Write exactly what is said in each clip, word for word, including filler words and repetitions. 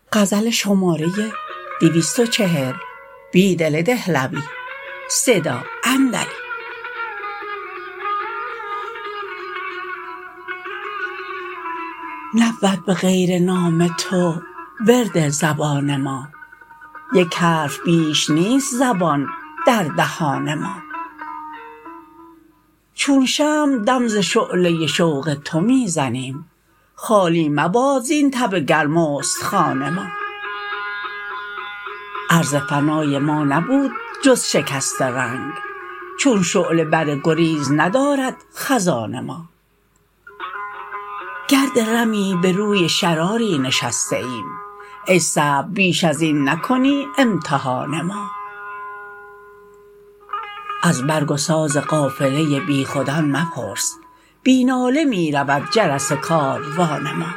غزل شماره دویست و چهل. بیدل دهلوی. صدا اندلی. نبود به غیر نام تو ورد زبان ما، یک حرف بیش نیست زبان در دهان ما. چون شمع دم ز شعله شوق تو می زنیم، خالی مباد زین تب گرم استخوان ما. عرض فنای ما نبود جز شکست رنگ، چون شعله بر گریز ندارد خزان ما. گرد رمی به روی شراری نشسته ایم، ای صبر بیش ازین نکنی امتحان ما. از برگ و ساز قافله بیخودان مپرس، بی ناله می رود جرس کاروان ما.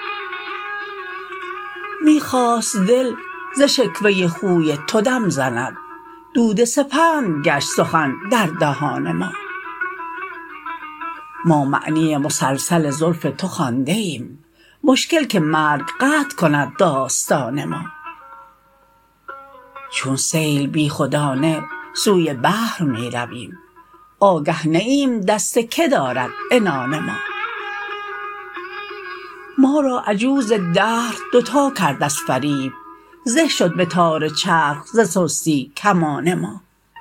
می خواست دل ز شکوه خوی تو دم زند، دود سپند گشت سخن در دهان ما. ما معنی مسلسل زلف تو خوانده ایم، مشکل که مرگ قطع کند داستان ما. چون سیل بیخودانه سوی بحر می رویم، آگه نه ایم دست که دارد عنان ما. ما را عجوز دهر دوتا کرد از فریب، زه شد به تار چرخ ز سستی کمان ما.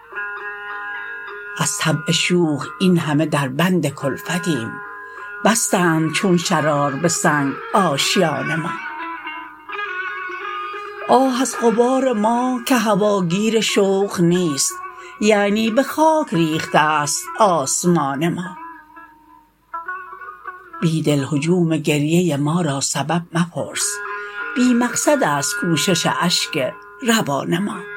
از طبع شوخ این همه در بند کلفتیم، بستند چون شرار به سنگ آشیان ما. آه از غبار ما که هواگیر شوق نیست، یعنی به خاک ریخته است آسمان ما. بیدل هجوم گریه ما را سبب مپرس، بی مقصد است کوشش اشک روان ما.